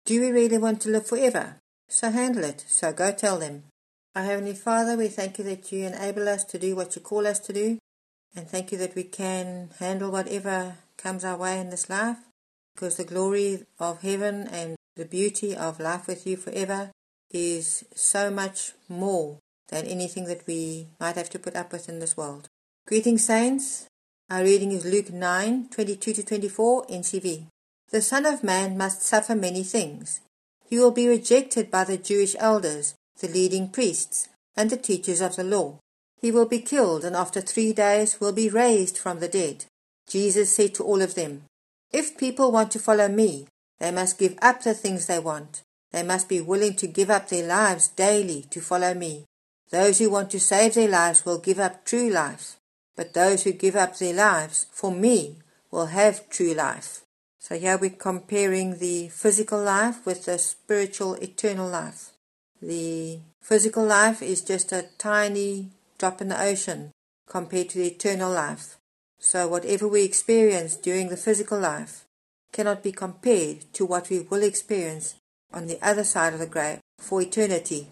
Do we really want to live forever? So handle it. So go tell them. Our Heavenly Father, we thank you that you enable us to do what you call us to do. And thank you that we can handle whatever comes our way in this life. Because the glory of heaven and the beauty of life with you forever is so much more than anything that we might have to put up with in this world. Greetings, saints. Our reading is Luke 9:22-24 NCV. The Son of Man must suffer many things. He will be rejected by the Jewish elders, the leading priests, and the teachers of the law. He will be killed, and after 3 days will be raised from the dead. Jesus said to all of them, "If people want to follow me, they must give up the things they want. They must be willing to give up their lives daily to follow me. Those who want to save their lives will give up true life, but those who give up their lives for me will have true life." So here we're comparing the physical life with the spiritual eternal life. The physical life is just a tiny drop in the ocean compared to the eternal life. So whatever we experience during the physical life cannot be compared to what we will experience on the other side of the grave for eternity.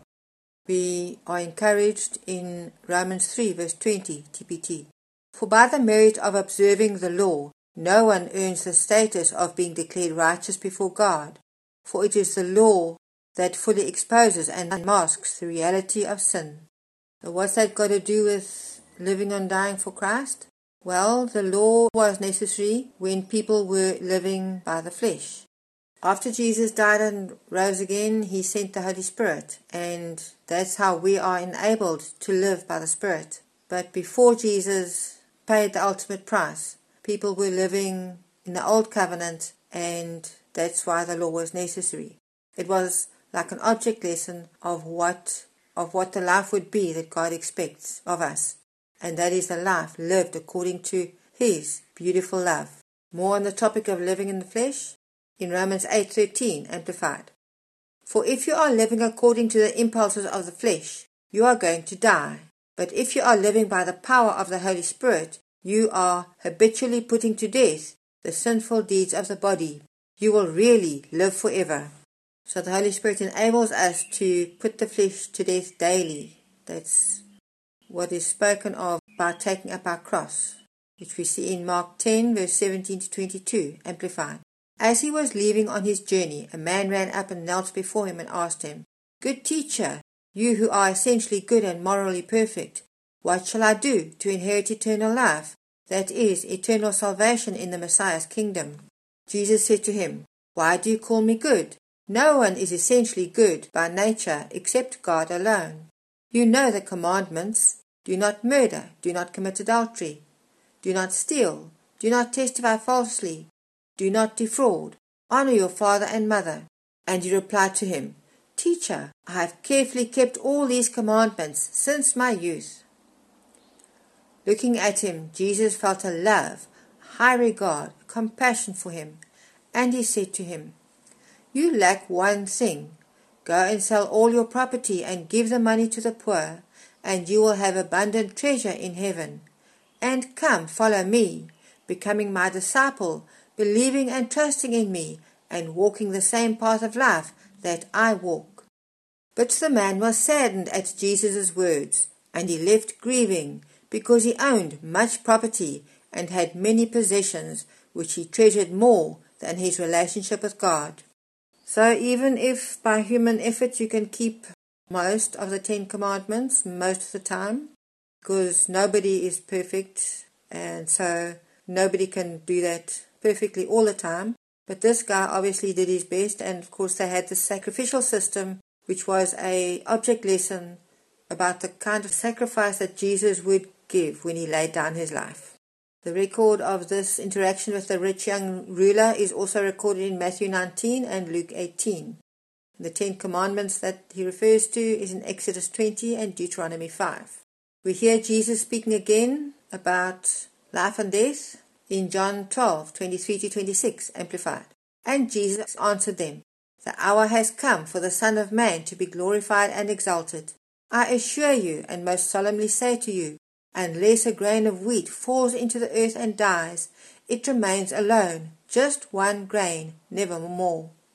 We are encouraged in Romans 3 verse 20 TPT. For by the merit of observing the law, no one earns the status of being declared righteous before God, for it is the law that fully exposes and unmasks the reality of sin. So what's that got to do with living and dying for Christ? Well, the law was necessary when people were living by the flesh. After Jesus died and rose again, he sent the Holy Spirit, and that's how we are enabled to live by the Spirit. But before Jesus paid the ultimate price, people were living in the old covenant, and that's why the law was necessary. It was like an object lesson of what the life would be that God expects of us, and that is a life lived according to His beautiful love. More on the topic of living in the flesh in Romans 8:13 Amplified. For if you are living according to the impulses of the flesh, you are going to die. But if you are living by the power of the Holy Spirit, you are habitually putting to death the sinful deeds of the body. You will really live forever. So the Holy Spirit enables us to put the flesh to death daily. That's what is spoken of by taking up our cross, which we see in Mark 10 verse 17-22 Amplified. As he was leaving on his journey, a man ran up and knelt before him and asked him, "Good teacher, you who are essentially good and morally perfect, what shall I do to inherit eternal life, that is, eternal salvation in the Messiah's kingdom?" Jesus said to him, "Why do you call me good? No one is essentially good by nature except God alone. You know the commandments: do not murder, do not commit adultery, do not steal, do not testify falsely, do not defraud, honor your father and mother." And he replied to him, "Teacher, I have carefully kept all these commandments since my youth." Looking at him, Jesus felt a love, high regard, compassion for him, and he said to him, "You lack one thing. Go and sell all your property and give the money to the poor, and you will have abundant treasure in heaven. And come, follow me, becoming my disciple, believing and trusting in me, and walking the same path of life that I walk." But the man was saddened at Jesus' words, and he left grieving, because he owned much property and had many possessions, which he treasured more than his relationship with God. So even if by human effort you can keep most of the 10 Commandments most of the time, because nobody is perfect, and so nobody can do that perfectly all the time. But this guy obviously did his best, and of course they had the sacrificial system, which was a object lesson about the kind of sacrifice that Jesus would give when he laid down his life. The record of this interaction with the rich young ruler is also recorded in Matthew 19 and Luke 18. The 10 Commandments that he refers to is in Exodus 20 and Deuteronomy 5. We hear Jesus speaking again about life and death in John 12:23-26 Amplified. And Jesus answered them, "The hour has come for the Son of Man to be glorified and exalted. I assure you and most solemnly say to you, unless a grain of wheat falls into the earth and dies, it remains alone, just one grain, never more.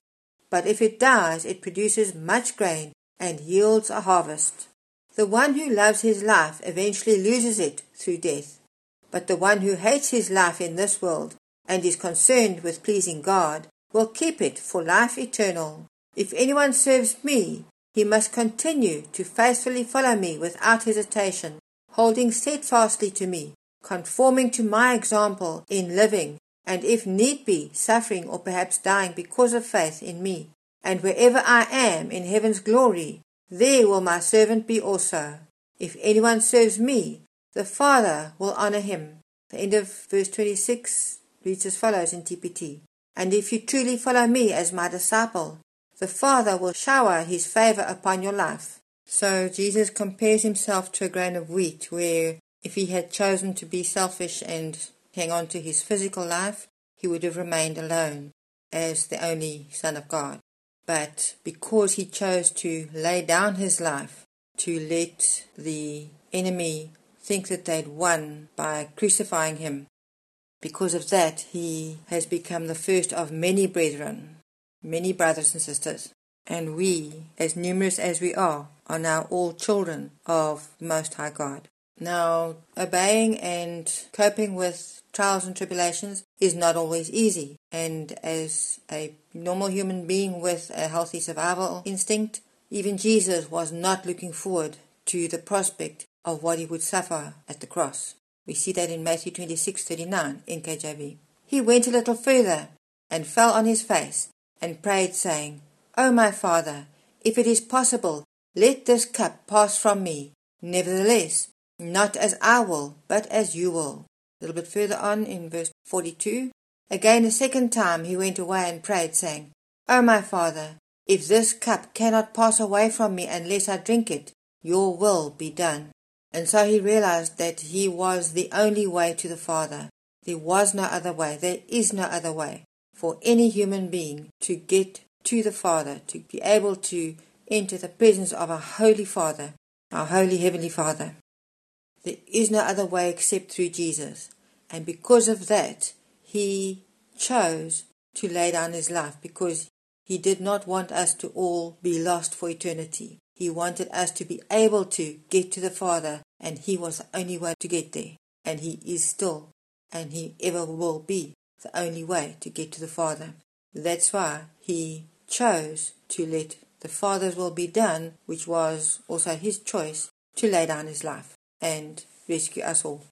but if it dies, it produces much grain and yields a harvest. The one who loves his life eventually loses it through death, but the one who hates his life in this world and is concerned with pleasing God will keep it for life eternal. If anyone serves me, he must continue to faithfully follow me without hesitation, holding steadfastly to me, conforming to my example in living, and if need be, suffering or perhaps dying because of faith in me. And wherever I am in heaven's glory, there will my servant be also. If anyone serves me, the Father will honor him. The end of verse 26 reads as follows in TPT. And if you truly follow me as my disciple, the Father will shower his favor upon your life. So Jesus compares himself to a grain of wheat, where if he had chosen to be selfish and hang on to his physical life, he would have remained alone as the only Son of God. But because he chose to lay down his life, to let the enemy think that they'd won by crucifying him, because of that he has become the first of many brethren, many brothers and sisters. And we, as numerous as we are now all children of the Most High God. Now, obeying and coping with trials and tribulations is not always easy. And as a normal human being with a healthy survival instinct, even Jesus was not looking forward to the prospect of what he would suffer at the cross. We see that in Matthew 26:39 in KJV. He went a little further and fell on his face and prayed, saying, O my Father, if it is possible, let this cup pass from me. Nevertheless, not as I will, but as you will. A little bit further on in verse 42. Again a second time he went away and prayed, saying, O my Father, if this cup cannot pass away from me unless I drink it, your will be done. And so he realized that he was the only way to the Father. There was no other way. There is no other way for any human being to get to the Father, to be able to enter the presence of our Holy Father, our Holy Heavenly Father. There is no other way except through Jesus. And because of that, he chose to lay down his life, because he did not want us to all be lost for eternity. He wanted us to be able to get to the Father, and he was the only way to get there. And he is still, and he ever will be, the only way to get to the Father. That's why he chose to let the Father's will be done, which was also his choice, to lay down his life and rescue us all.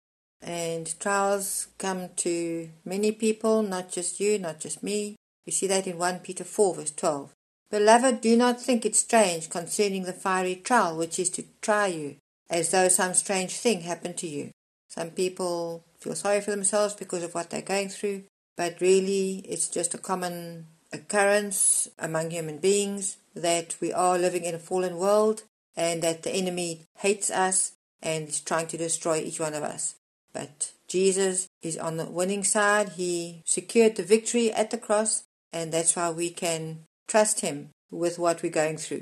And trials come to many people, not just you, not just me. We see that in 1 Peter 4 verse 12. Beloved, do not think it strange concerning the fiery trial which is to try you, as though some strange thing happened to you. Some people feel sorry for themselves because of what they're going through, but really it's just a common occurrence among human beings that we are living in a fallen world and that the enemy hates us and is trying to destroy each one of us. But Jesus is on the winning side. He secured the victory at the cross, and that's why we can trust him with what we're going through.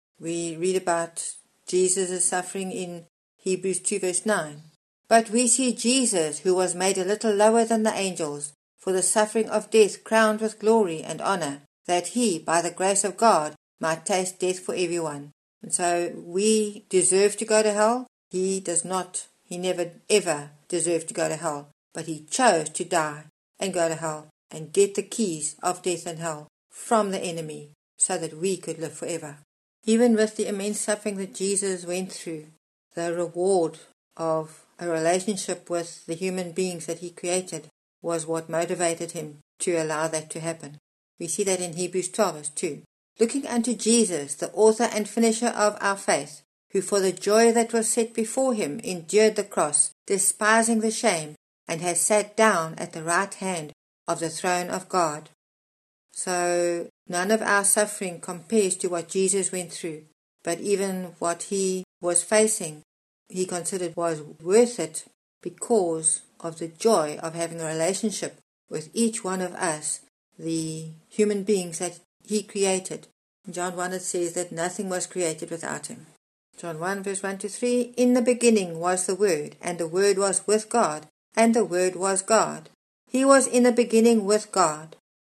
We read about Jesus' suffering in Hebrews 2 verse 9. But we see Jesus, who was made a little lower than the angels, for the suffering of death crowned with glory and honor, that he, by the grace of God, might taste death for everyone. And so we deserve to go to hell. He does not. He never ever deserved to go to hell. But he chose to die and go to hell and get the keys of death and hell from the enemy so that we could live forever. Even with the immense suffering that Jesus went through, the reward of a relationship with the human beings that he created was what motivated him to allow that to happen. We see that in Hebrews 12 verse 2. Looking unto Jesus, the author and finisher of our faith, who for the joy that was set before him endured the cross, despising the shame, and has sat down at the right hand of the throne of God. So none of our suffering compares to what Jesus went through, but even what he was facing, he considered was worth it because of the joy of having a relationship with each one of us, the human beings that he created. In John 1 it says that nothing was created without him. John 1 verse 1 to 3, In the beginning was the Word, and the Word was with God, and the Word was God. He was in the beginning with God.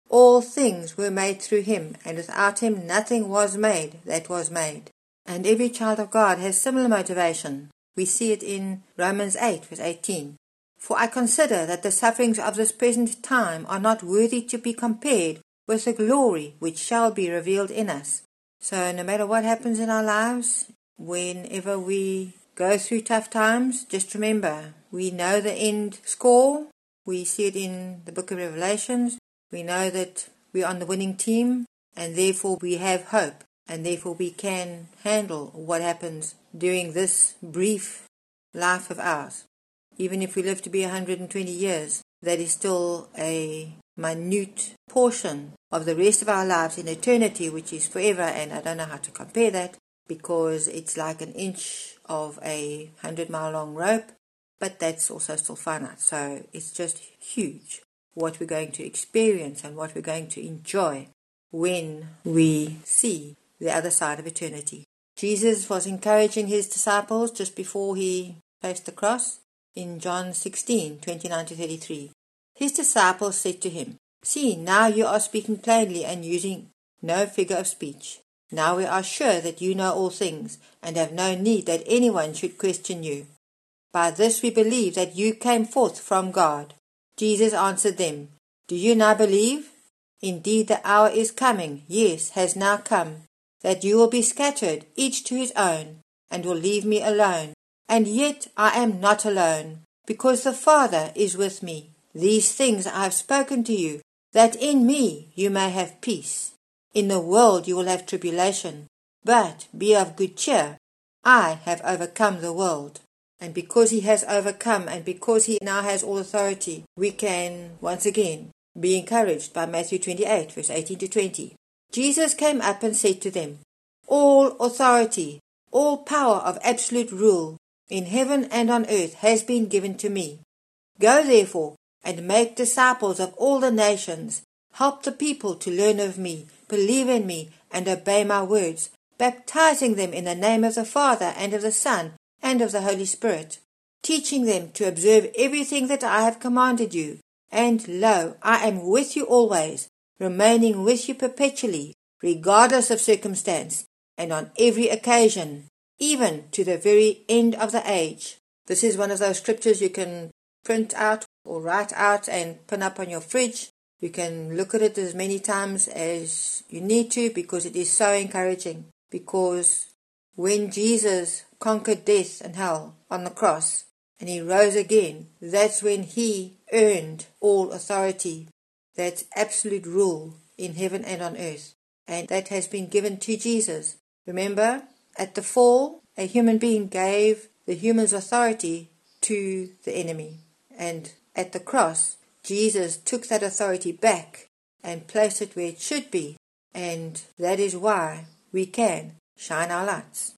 All things were made through him, and without him nothing was made that was made. And every child of God has similar motivation. We see it in Romans 8, verse 18. For I consider that the sufferings of this present time are not worthy to be compared with the glory which shall be revealed in us. So no matter what happens in our lives, whenever we go through tough times, just remember, we know the end score. We see it in the book of Revelations. We know that we're on the winning team, and therefore we have hope, and therefore we can handle what happens during this brief life of ours. Even if we live to be 120 years, that is still a minute portion of the rest of our lives in eternity, which is forever, and I don't know how to compare that, because it's like an inch of a 100-mile long rope, but that's also still finite. So it's just huge what we're going to experience and what we're going to enjoy when we see the other side of eternity. Jesus was encouraging his disciples just before he faced the cross in John 16, 29-33. His disciples said to him, "See, now you are speaking plainly and using no figure of speech. Now we are sure that you know all things and have no need that anyone should question you. By this we believe that you came forth from God." Jesus answered them, "Do you now believe? Indeed the hour is coming, yes, has now come, that you will be scattered, each to his own, and will leave me alone. And yet I am not alone, because the Father is with me. These things I have spoken to you, that in me you may have peace. In the world you will have tribulation, but be of good cheer. I have overcome the world." And because he has overcome, and because he now has all authority, we can once again be encouraged by Matthew 28, verse 18-20. Jesus came up and said to them, "All authority, all power of absolute rule in heaven and on earth has been given to me. Go therefore and make disciples of all the nations. Help the people to learn of me, believe in me, and obey my words, baptizing them in the name of the Father and of the Son and of the Holy Spirit, teaching them to observe everything that I have commanded you. And lo, I am with you always, remaining with you perpetually, regardless of circumstance, and on every occasion, even to the very end of the age." This is one of those scriptures you can print out or write out and pin up on your fridge. You can look at it as many times as you need to, because it is so encouraging. Because when Jesus conquered death and hell on the cross and he rose again, that's when he earned all authority, that absolute rule in heaven and on earth. And that has been given to Jesus. Remember, at the fall, a human being gave the human's authority to the enemy. And at the cross, Jesus took that authority back and placed it where it should be. And that is why we can shine our lights.